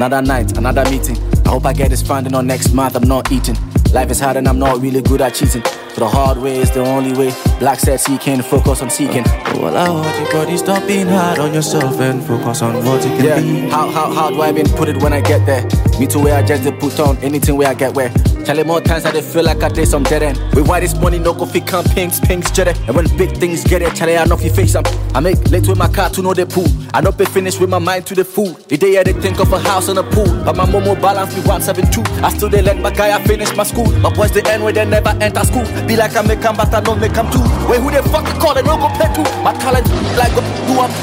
Another night, another meeting. I hope I get this funding on next month. I'm not eating. Life is hard and I'm not really good at cheating. So the hard way is the only way. Black said seeking, focus on seeking. Well, I want you, buddy, stop being hard on yourself and focus on what you can be. How do I even put it when I get there? Me too, where I just dey put on anything where I get where. Charlie, more times I dey feel like I did some dead end. With why this money no go fit come pinks, jitty. And when big things get it, Charlie, I know if you face them. I make late with my car to know the pool. I know be finished with my mind to the food. The day I dey think of a house and a pool. But my momo balance be 172. I still dey let my guy I finish my school. My boys they end where they never enter school. Be like I make them but I don't make them too. Wait, who they fucking call they don't go play to. My talent like go do up.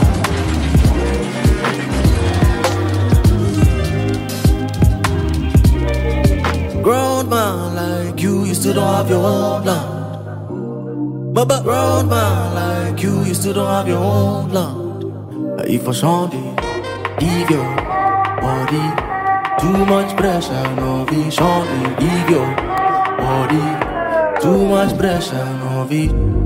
Grown man like you still don't have your own land. But grown man like you still don't have your own land. If I Sunday, leave your body. Too much pressure, no vision. Leave your body. Too much pressure, no vision.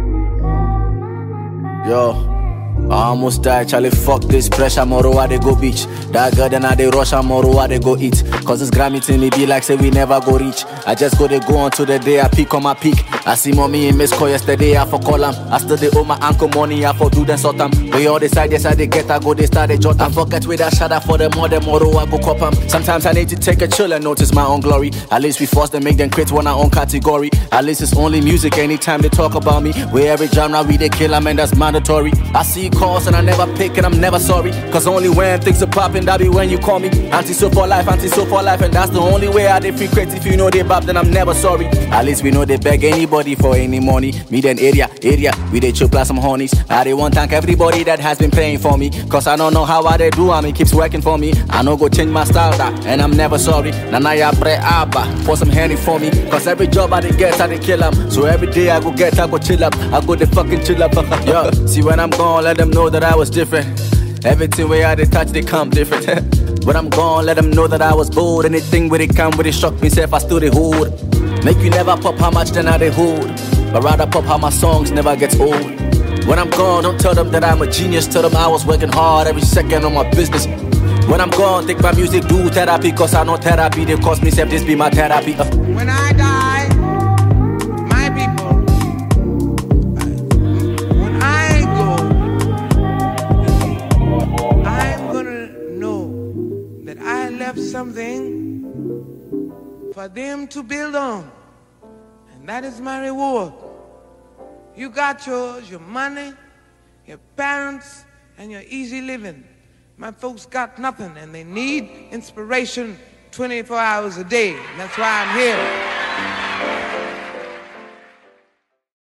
Yo, I almost died, Charlie, fuck this pressure, moro I they go beach. That girl then I they rush, moro I they go eat. Cause this Grammy thing, it be like say we never go reach. I just go on to the day I peak on my peak. I see mommy in Miss Call yesterday, I for call 'em. I still they owe my uncle money, I for do them sort 'em. We all decide, yes I they get, I go they start they jot 'em. I forget with that shadow for them, more moro I go cop 'em. Sometimes I need to take a chill and notice my own glory. At least we force them, make them create one our own category. At least it's only music anytime they talk about me. Where every genre we they kill 'em and that's mandatory. I see calls and I never pick and I'm never sorry. Cause only when things are popping, that be when you call me. Anti-so for life, and that's the only way I they free credit. If you know they bop, then I'm never sorry. At least we know they beg anybody for any money. Me then area, we they chill plus some honeys. I they want thank everybody that has been playing for me. Cause I don't know how I they do, it keeps working for me. I know go change my style that, and I'm never sorry. Nanaya bre abba, pour some handy for me. Cause every job I they get, I they kill 'em. So every day I go get, I go chill up. I go they fucking chill up. Yo, see when I'm gone, let them know that I was different. Everything where I they touch, they come different. When I'm gone, let them know that I was bold. Anything where they come, where they shock me, say if I still they hold. Make you never pop how much then I they hold. But rather pop how my songs never gets old. When I'm gone, don't tell them that I'm a genius. Tell them I was working hard every second on my business. When I'm gone, take my music, do therapy. Cause I know therapy, they cost me, say this be my therapy. When I die, my people, when I go, I'm gonna know that I left something for them to build on. And that is my reward. You got yours, your money, your parents, and your easy living. My folks got nothing, and they need inspiration 24 hours a day. That's why I'm here.